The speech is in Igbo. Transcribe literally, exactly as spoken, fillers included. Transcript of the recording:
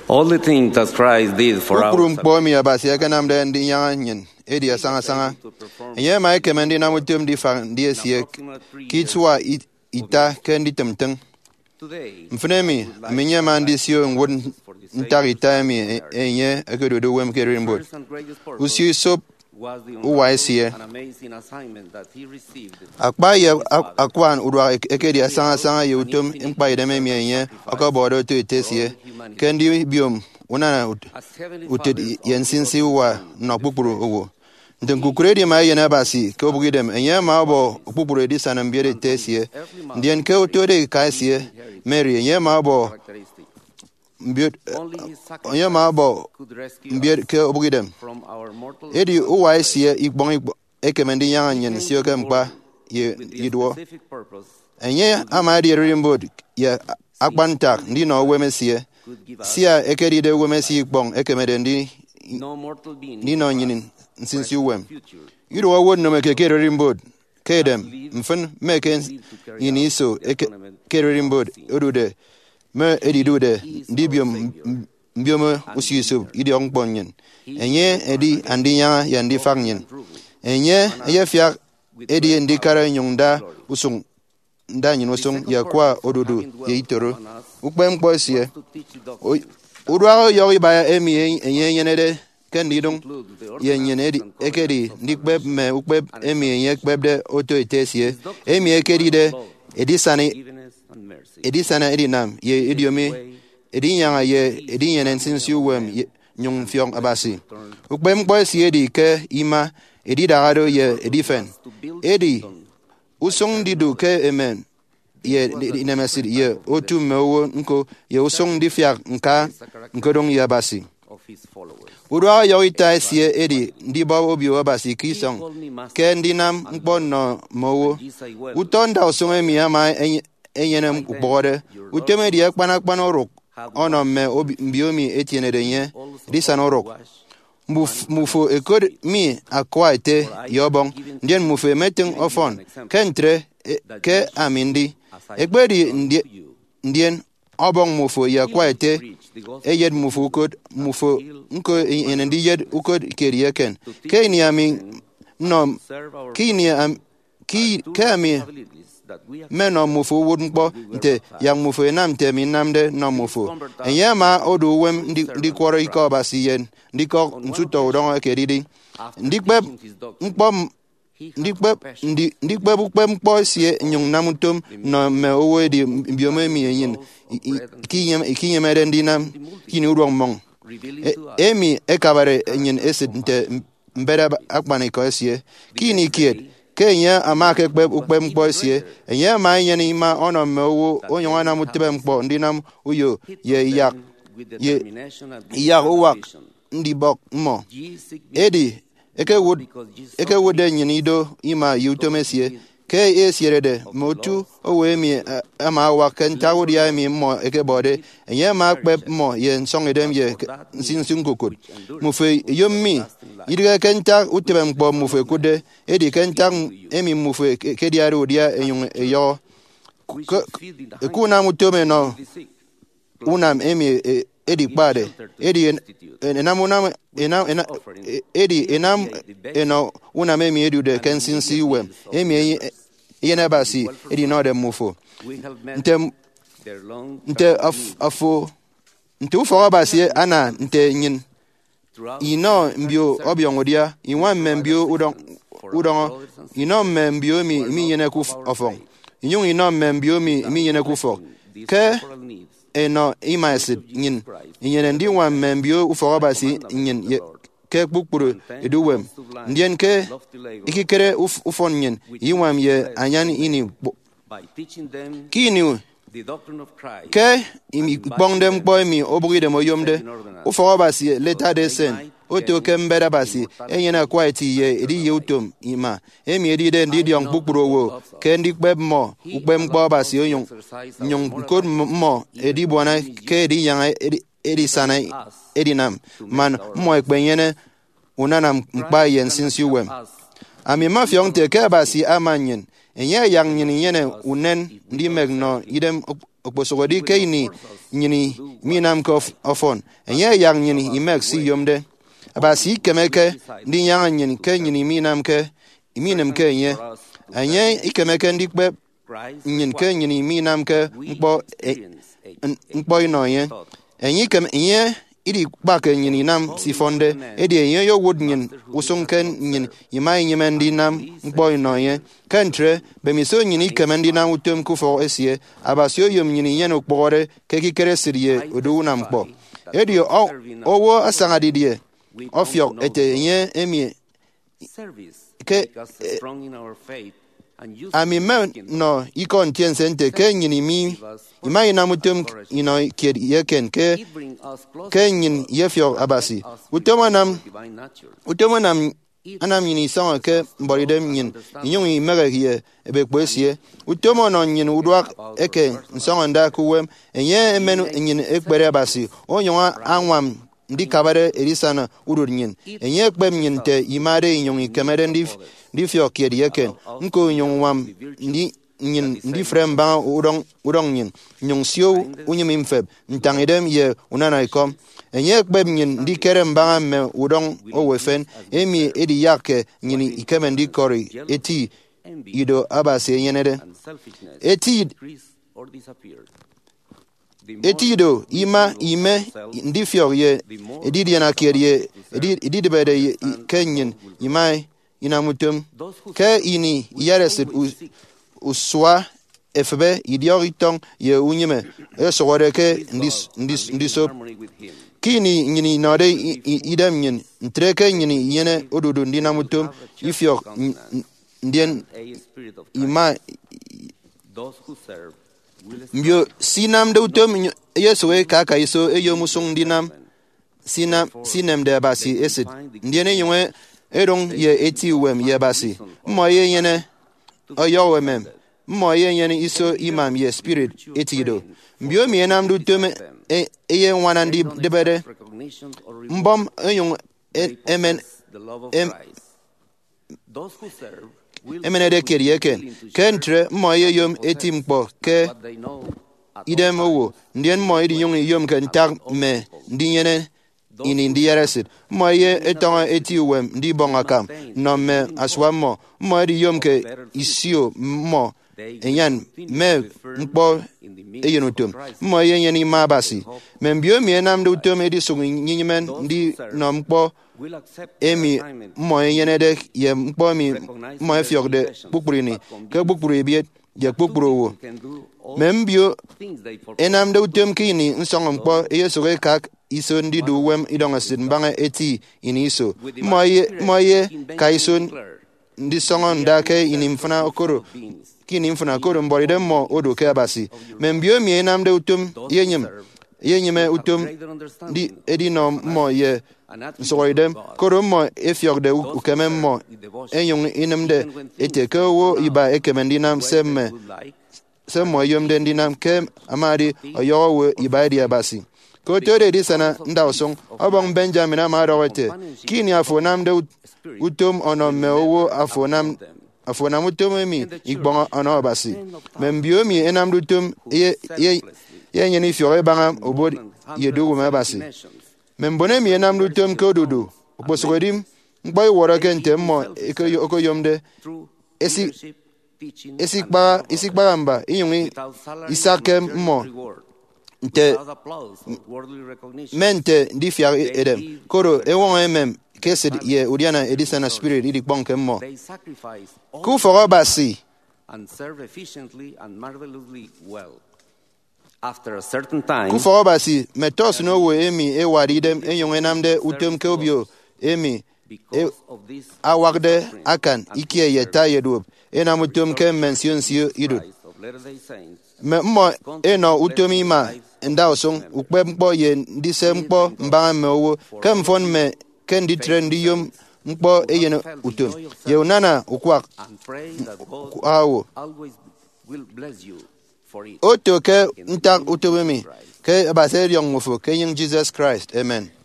All the things that Christ did for our Ukrum pomi abasi akanam de ndi yanyin edi asanga sanga. Ye mai kemendi na mutum di fan di esie kitwa ita kendi temteng. Mfnemi menye mandi sio ngun ntari time enye akedo do wem kerimbo. Usi sop uwaisie. Akpa ye akwan udwa ekedi asanga sanga yutum impa ideme mienye akabodo to itesie kendi biom una uted yensinsi wa na pupuru owo nden kukuredi ma yena basi ke obugidem enye ma bo pupuru edi sanambiere tesie ndien ke otode kasie mary enye ma bo mbiot enye ma bo mbier ke obugidem edi uwaisie igbon ekemendi yanyen sio kempa ye yidwo enye amadi rimbod ye akbantak ndi no wemesie sia ekeri de wemesi gbon ekemede ndi ni no nyinin since you wem you do won no make kerrimbod kedem mfen make yini so kerrimbod odude me edidude ndibiom mbiom usiso idi ongbonyen enye edi andinya ya ndi fanyen enye ye fia edi ndi kara nyunda usung ndanyi nosong ya kwa odudu ye itoro ukpem kposie udwa yo ibaya emi enye yenede kendidong yenyenedi ekedi ndikpeb me ukpeb emi enye kpebde oto itesie emi ekedi de edisani edisana edinam ye idiomi edinyanga ye edinyenen sinsu wem nyung fyong abasi ukpem kposie di ke ima edidagado ye edifen edi usong didu ke amen ye inemesir ye otu mewo nko ye usong di fiak nka nkodong ya basi udwa yo ita sie edi ndi ba obi wa basi kisong ke ndinam mkpon no mowo utonda usong emi ama enyenem bode uteme di akpana akpana rok ono me obi mbiomi etiene denye risanorok mufo ekod mi akwaite yobong ndien mufo meting ofon kentre ke amindi ekbedi ndien obong mufo ya kwaite eyed mufo kod mufo nko enendi yed ukod kerieken ke ni ami no ki ni am ki kami meno mufo wudnpo nte yang mufo enam te minamde no mufo enyama odu wem ndi ndi kworo iko basi yen ndiko nsuto udongo keridi ndikpeb mkpom ndikpeb ndi ndikpeb ukpeb mkpo sie nyung namutom no me owo di biome mi yin kinyem kinyemere ndinam kini urong mong emi ekabare nyin esid nte mbere akpani ko sie kini kiet kenya amake kpeb ukpeb mkpo sie enye ma yen ima ono me owo onyanwa mutebe mkpo ndinam uyo ye yak ye yak uwak ndi bok mo edi eke wood eke wode nyinido ima yutomesie ke esierede motu owe mi ama wa kenta wodi ya mi mo eke bode enye ma kpeb mo ye nsong edem ye sinsin kokod mufe yommi idiga kenta utebe mkpo mufe kude edi kenta emi mufe kediare odia enyung eyo kuna mutome no unam emi edi pade edi enam unam enam edi enam eno unam emi edu de kensinsi wem emi yena basi edi no de mufo ntem nte afo nte ufo basi ana nte nyin ino mbio obyongodia inwa mbio udon udon ino mbio mi mi yena ku ofon inyung ino mbio mi mi yena ku fo ke eno imaisid nyin nyen ndi wa mbio ufo basi nyin ke bukpuru eduwem ndien ke ikikere ufon nyin yiwam ye anyan ini kini ke imi bongdem boy mi obugide mo yomde ufo basi leta de sen oto kembere basi enyena kwaiti ye edi yutum ima emi edi de ndi diong bukpuru wo ke ndi kpeb mo ukpem kpo basi oyong nyong kod mo edi bona ke edi yang edi edi sana edi nam man mo ekpenyene unanam mkpa yen since you wem ami mafyong te ke basi amanyen enye yang nyin yene unen ndi megno idem okposogodi ke ini nyini minam ko ofon enye yang nyini imek si yomde abasi kemeke ndi yang nyini ke nyini minam ke iminam ke enye enye ikemeke ndi kpe nyin ke nyini minam ke mkpo mkpo ino ye enye kem enye idi bake nyini nam sifonde edi enye yo wod nyin usung ken nyin imai nyimendi nam mkpo ino ye kentre bemiso nyini kemendi nam utem kufo esie abasio yom nyini yen okpore ke kikere sirie odu nam mkpo edi o owo asangadidie ofio ete enye emie ke ami me no ikon tien sente ke nyini mi imai na mutum ino kied yeken ke ke nyin yefio abasi utoma nam utoma nam anam nyini songa ke mboridem nyin nyung imere hie ebe kwesie utoma no nyin udwak eke nsonga nda kuwem enye emenu nyin ekpere abasi onyoa anwam ndi kabare erisana urur nyin enye kpem nyin te imare nyung kemere ndi ndi fio kied yeken nko nyung wam ndi nyin ndi frem ba urong urong nyin nyung sio unyim imfeb ntangidem ye unana ikom enye kpem nyin ndi kerem ba me urong owefen emi edi yake nyini ikeme ndi kori eti ido abase yenede eti etido ima ime ndi fio ye edi diana kiedie edi edi de bede kenyin imai inamutum ke ini yaresid uswa efebe idioriton ye unyime esogore ke ndis ndis ndiso kini nyini node idem nyin ntreke nyini yene odudu ndinamutum ifyo ndien ima mbio sinam de utum yesoe kaka iso eyo musung ndinam sinam sinem de basi esid ndiene ywe erong ye eti wem ye basi mo ye yene oyo wemem mo ye yene iso imam ye spirit etido mbio mi enam du tome e ye wana ndi debere mbom eyon emen em emenede kerieken kentre mo ye yom eti mpo ke idem owo ndien mo idi yong yom kan tag me ndi yene ini ndi yeresit mo ye etonga eti wem ndi bonga kam no me aswamo mo di yom ke isio mo enyan me mpo eyenutum mo ye nyeni mabasi membio mi enam do tum edi sungu nyinyimen ndi no mpo emi mo yenede ye mpo mi mo efiogde bukburini ke bukburi biet je bukburu wo membio enam do tum kini nsong mpo eyesoge kak iso ndi du wem idonga sin banga eti iniso moye moye kaison ndi songo ndake inimfuna okoro kini mfuna okoro mbolide mo odo ke abasi membio mi enam de utum yenyem yenyeme utum ndi edino mo ye soidem koro mo efiogde ukemem mo enyong inemde eteke wo iba ekemendinam semme semmo yomde ndinam kem amadi oyowo iba di abasi ko tore di sana ndawsong obong Benjamin amarowete kini afonam de utum ono mewo afonam afonam utum mi igbon ono basi membio mi enam utum ye ye ye nyeni fiore bangam obod ye dugu me basi membone mi enam utum ko dudu oposogodim ngboy woro kente mo eko yomde esi esikba esikba mba inyungi isakem mo nte mente ndi fiar edem koro ewon emem kesed ye odiana edisana spirit idi bonke mo ku foro basi and serve efficiently and marvelously well. After a certain time, ku foro basi metos no wo emi e wadi dem enyon enamde utem kobio emi e awagde akan ikie yeta yedu enamutum ke mention sio idu me mo eno utomi ma ndawsong ukpe mpo ye ndise mpo mbanga mewo kem fon me kendi trend yom mpo eyeno utom ye unana ukwak awo oto ke ntak utomemi ke abaseri yong mufo ke yin Jesus Christ amen.